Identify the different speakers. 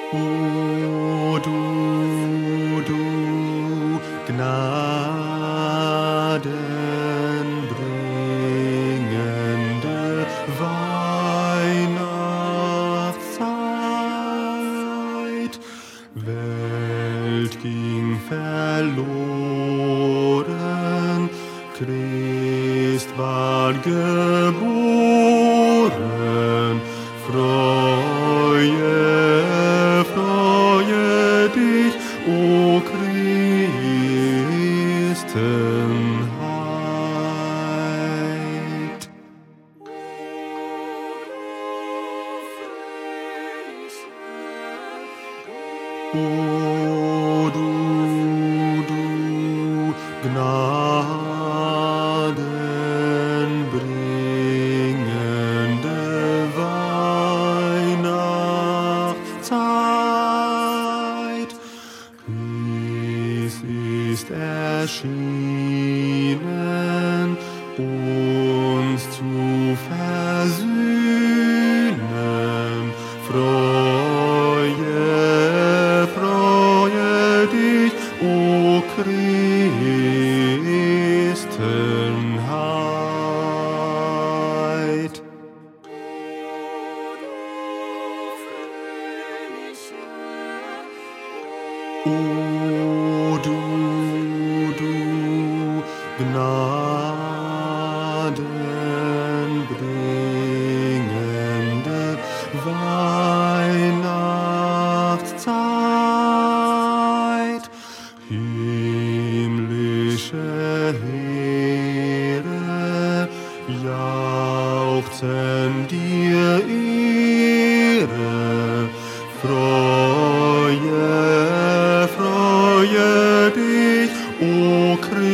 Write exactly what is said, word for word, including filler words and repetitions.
Speaker 1: O du, du gnadenbringende Weihnachtszeit, Welt ging verloren, Christ ward geboren, Freue, freue dich, o Christenheit. O du, du gnadenbringende Weihnachtszeit, Christ ist erschienen, uns zu versöhnen. Freue, freue dich, o Christenheit. O du, du gnadenbringende Weihnachtszeit, himmlische Heere jauchzen dir Ehre, Freue, freue dich, o Christus.